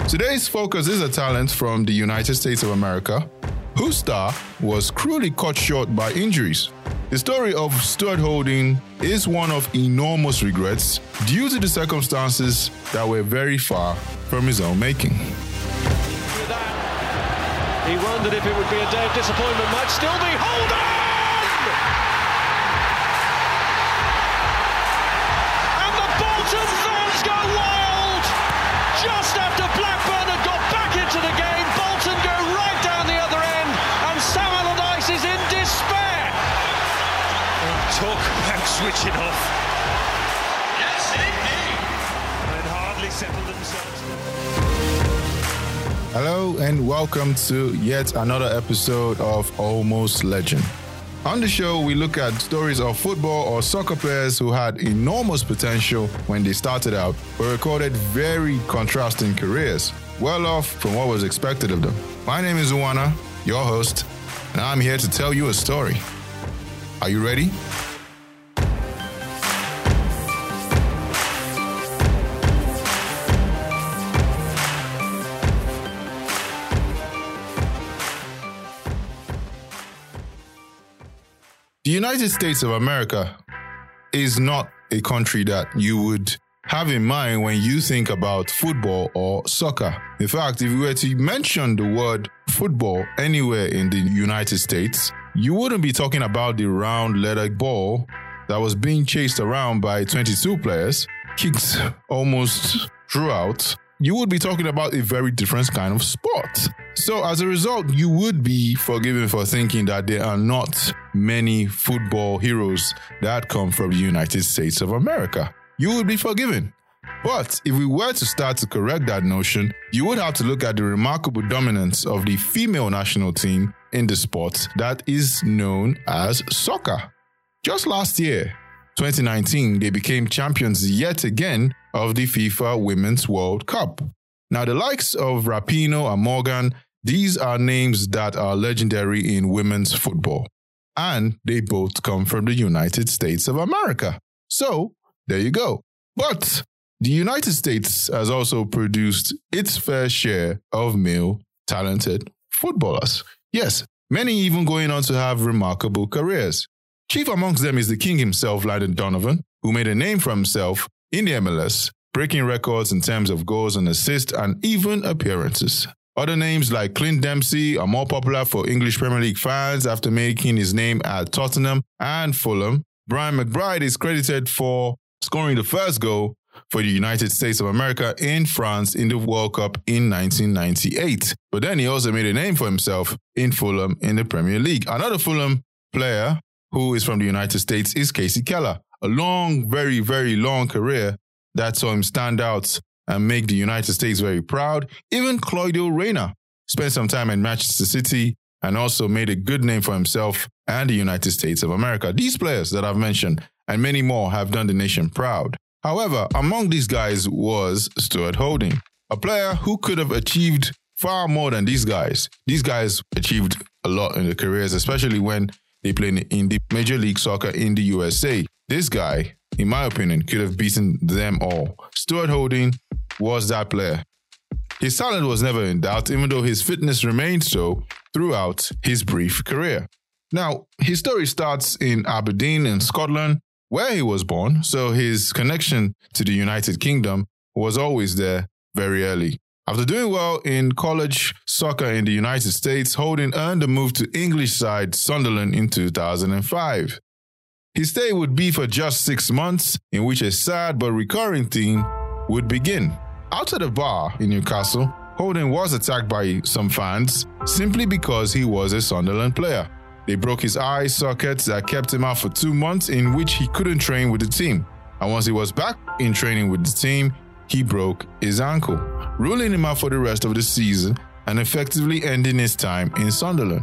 Today's focus is a talent from the United States of America, whose star was cruelly cut short by injuries. The story of Stuart Holding is one of enormous regrets due to the circumstances that were very far from his own making. With that, he wondered if it would be a day of disappointment. Might still be Holding! And the Bolton fans go wild! Just after Blackburn had got back into the game, Bolton go right down the other end, and Sam Allardyce is in despair. Talk about switching off. Yes, indeed. And hardly settled themselves. Hello and welcome to yet another episode of Almost Legend. On the show, we look at stories of football or soccer players who had enormous potential when they started out, but recorded very contrasting careers, well off from what was expected of them. My name is Uwana, your host, and I'm here to tell you a story. Are you ready? The United States of America is not a country that you would have in mind when you think about football or soccer. In fact, if you were to mention the word football anywhere in the United States, you wouldn't be talking about the round letter ball that was being chased around by 22 players, kicked almost throughout. You would be talking about a very different kind of sport. So as a result, you would be forgiven for thinking that there are not many football heroes that come from the United States of America. You would be forgiven. But if we were to start to correct that notion, you would have to look at the remarkable dominance of the female national team in the sport that is known as soccer. Just last year, 2019, they became champions yet again of the FIFA Women's World Cup. Now, the likes of Rapinoe and Morgan, these are names that are legendary in women's football. And they both come from the United States of America. So, there you go. But the United States has also produced its fair share of male talented footballers. Yes, many even going on to have remarkable careers. Chief amongst them is the king himself, Landon Donovan, who made a name for himself in the MLS, breaking records in terms of goals and assists and even appearances. Other names like Clint Dempsey are more popular for English Premier League fans after making his name at Tottenham and Fulham. Brian McBride is credited for scoring the first goal for the United States of America in France in the World Cup in 1998. But then he also made a name for himself in Fulham in the Premier League. Another Fulham player who is from the United States is Kasey Keller. A long, very, very long career that saw him stand out and make the United States very proud. Even Claudio Reyna spent some time in Manchester City and also made a good name for himself and the United States of America. These players that I've mentioned and many more have done the nation proud. However, among these guys was Stuart Holding, a player who could have achieved far more than these guys. These guys achieved a lot in their careers, especially when they played in the Major League Soccer in the USA. This guy, in my opinion, could have beaten them all. Stuart Holding was that player. His talent was never in doubt, even though his fitness remained so throughout his brief career. Now, his story starts in Aberdeen in Scotland, where he was born, so his connection to the United Kingdom was always there very early. After doing well in college soccer in the United States, Holding earned a move to English side Sunderland in 2005. His stay would be for just 6 months, in which a sad but recurring theme would begin. Outside a bar in Newcastle, Holding was attacked by some fans simply because he was a Sunderland player. They broke his eye sockets that kept him out for 2 months, in which he couldn't train with the team. And once he was back in training with the team, he broke his ankle, ruling him out for the rest of the season and effectively ending his time in Sunderland.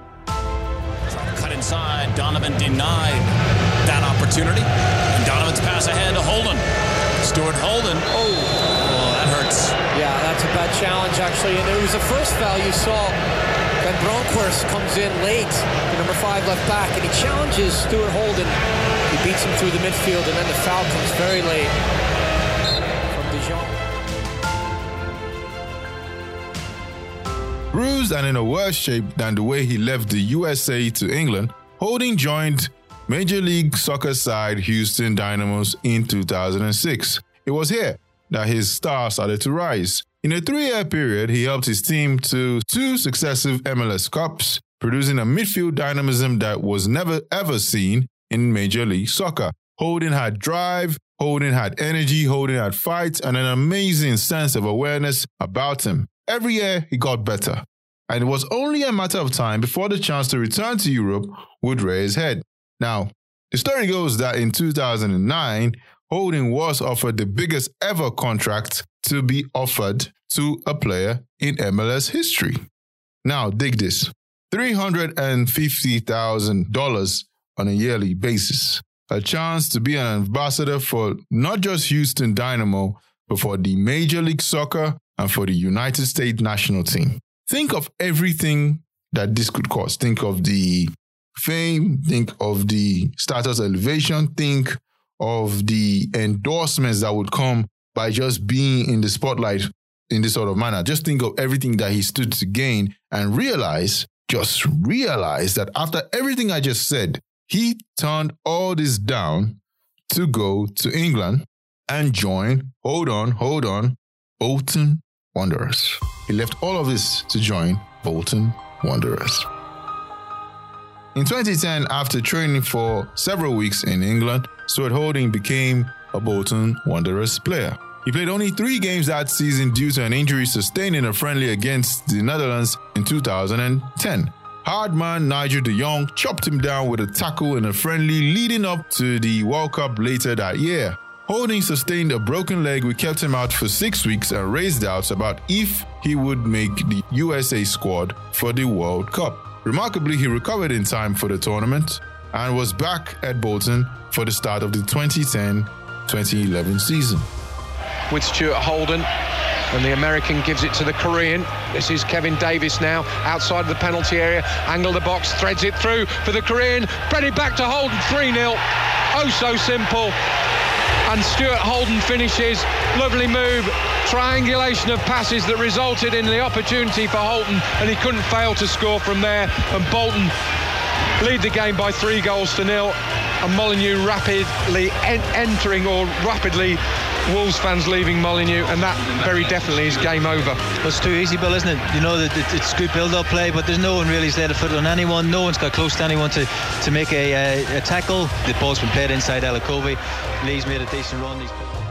Cut inside, Donovan denied that opportunity. And Donovan's pass ahead to Holden. Stuart Holden. Oh, that hurts. Yeah, that's a bad challenge, actually. And it was the first foul you saw. Ben Bronkhorst comes in late, the number 5 left back, and he challenges Stuart Holden. He beats him through the midfield, and then the foul comes very late from De Jong. Bruised and in a worse shape than the way he left the USA to England, Holding joined Major League Soccer side Houston Dynamos in 2006. It was here that his star started to rise. In a 3-year period, he helped his team to 2 successive MLS Cups, producing a midfield dynamism that was never ever seen in Major League Soccer. Holding had drive, Holding had energy, Holding had fight, and an amazing sense of awareness about him. Every year, he got better. And it was only a matter of time before the chance to return to Europe would rear his head. Now, the story goes that in 2009, Holding was offered the biggest ever contract to be offered to a player in MLS history. Now, dig this. $350,000 on a yearly basis. A chance to be an ambassador for not just Houston Dynamo, but for the Major League Soccer and for the United States national team. Think of everything that this could cost. Think of the fame, think of the status elevation, think of the endorsements that would come by just being in the spotlight in this sort of manner. Just think of everything that he stood to gain and realize that after everything I just said, he turned all this down to go to England and join, hold on, Bolton Wanderers. He left all of this to join Bolton Wanderers. In 2010, after training for several weeks in England, Stuart Holding became a Bolton Wanderers player. He played only 3 games that season due to an injury sustained in a friendly against the Netherlands in 2010. Hard man Nigel de Jong chopped him down with a tackle in a friendly leading up to the World Cup later that year. Holding sustained a broken leg which kept him out for 6 weeks and raised doubts about if he would make the USA squad for the World Cup. Remarkably, he recovered in time for the tournament and was back at Bolton for the start of the 2010-2011 season. With Stuart Holden, and the American gives it to the Korean. This is Kevin Davis now, outside of the penalty area, angle the box, threads it through for the Korean, spread it back to Holden, 3-0. Oh, so simple. And Stuart Holden finishes. Lovely move, triangulation of passes that resulted in the opportunity for Holden, and he couldn't fail to score from there. And Bolton lead the game by 3-0, and Molineux rapidly rapidly Wolves fans leaving Molineux, and that very definitely is game over. It's too easy, Bill, isn't it? You know that it's good build-up play, but there's no one really laid a foot on anyone. No one's got close to anyone to make a tackle. The ball's been played inside Alakovi. Lee's made a decent run.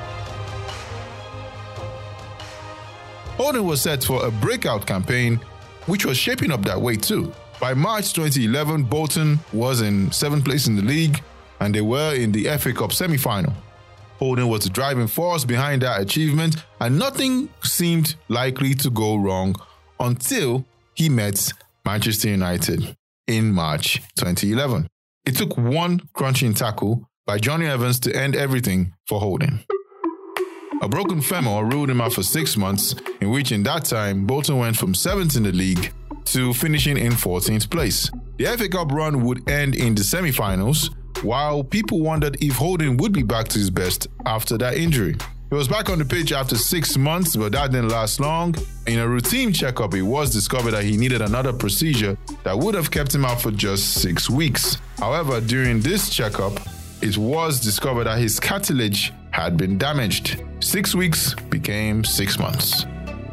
Holding was set for a breakout campaign, which was shaping up that way too. By March 2011, Bolton was in 7th place in the league, and they were in the FA Cup semi-final. Holding was the driving force behind that achievement, and nothing seemed likely to go wrong until he met Manchester United in March 2011. It took one crunching tackle by Johnny Evans to end everything for Holding. A broken femur ruled him out for 6 months, in which in that time, Bolton went from 7th in the league to finishing in 14th place. The FA Cup run would end in the semi-finals, while people wondered if Holding would be back to his best after that injury. He was back on the pitch after 6 months, but that didn't last long. In a routine checkup, it was discovered that he needed another procedure that would have kept him out for just 6 weeks. However, during this checkup, it was discovered that his cartilage had been damaged. 6 weeks became 6 months.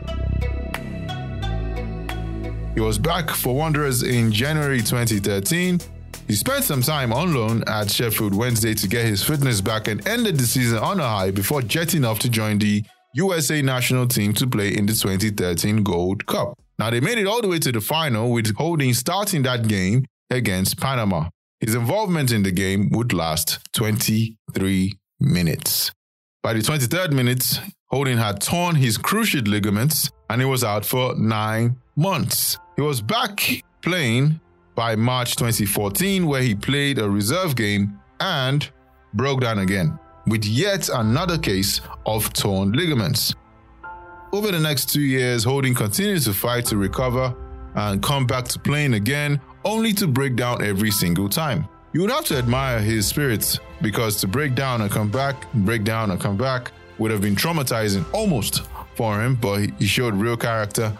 He was back for Wanderers in January 2013. He spent some time on loan at Sheffield Wednesday to get his fitness back and ended the season on a high before jetting off to join the USA national team to play in the 2013 Gold Cup. Now, they made it all the way to the final, with Holding starting that game against Panama. His involvement in the game would last 23 minutes. By the 23rd minute, Holding had torn his cruciate ligaments and he was out for 9 months. He was back playing by March 2014, where he played a reserve game and broke down again, with yet another case of torn ligaments. Over the next 2 years, Holding continued to fight to recover and come back to playing again, only to break down every single time. You would have to admire his spirit, because to break down and come back would have been traumatizing almost for him, but he showed real character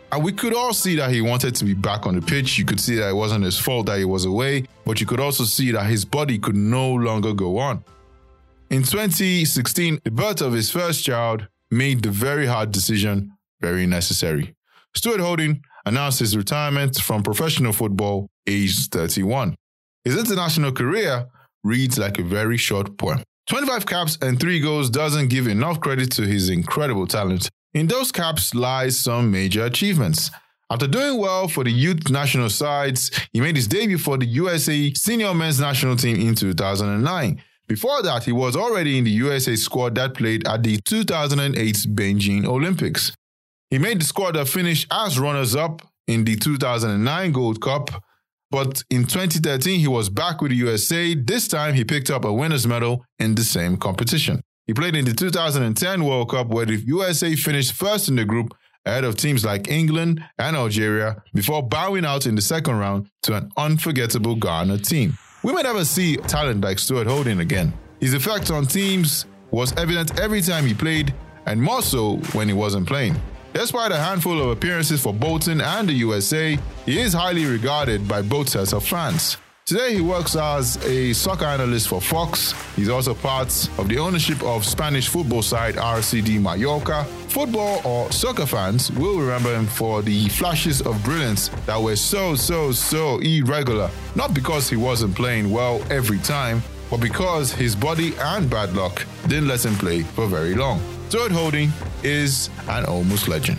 And we could all see that he wanted to be back on the pitch. You could see that it wasn't his fault that he was away, but you could also see that his body could no longer go on. In 2016, the birth of his first child made the very hard decision very necessary. Stuart Holding announced his retirement from professional football aged 31. His international career reads like a very short poem. 25 caps and 3 goals doesn't give enough credit to his incredible talent. In those caps lies some major achievements. After doing well for the youth national sides, he made his debut for the USA senior men's national team in 2009. Before that, he was already in the USA squad that played at the 2008 Beijing Olympics. He made the squad that finished as runners-up in the 2009 Gold Cup, but in 2013 he was back with the USA. This time he picked up a winner's medal in the same competition. He played in the 2010 World Cup where the USA finished first in the group ahead of teams like England and Algeria before bowing out in the second round to an unforgettable Ghana team. We may never see talent like Stuart Holding again. His effect on teams was evident every time he played, and more so when he wasn't playing. Despite a handful of appearances for Bolton and the USA, he is highly regarded by both sets of fans. Today he works as a soccer analyst for Fox. He's also part of the ownership of Spanish football side RCD Mallorca. Football or soccer fans will remember him for the flashes of brilliance that were so irregular. Not because he wasn't playing well every time, but because his body and bad luck didn't let him play for very long. Stuart Holding is an almost legend.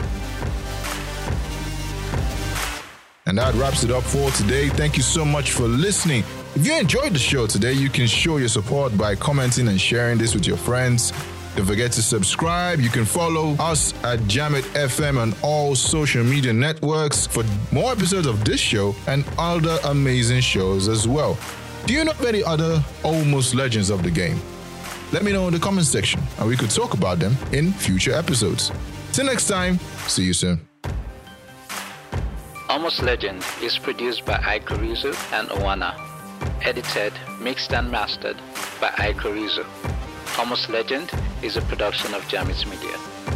And that wraps it up for today. Thank you so much for listening. If you enjoyed the show today, you can show your support by commenting and sharing this with your friends. Don't forget to subscribe. You can follow us at Jamit FM on all social media networks for more episodes of this show and other amazing shows as well. Do you know of any other almost legends of the game? Let me know in the comment section and we could talk about them in future episodes. Till next time, see you soon. Almost Legend is produced by Aiko Rizu and Owana. Edited, mixed and mastered by Aiko Rizu. Almost Legend is a production of Jamis Media.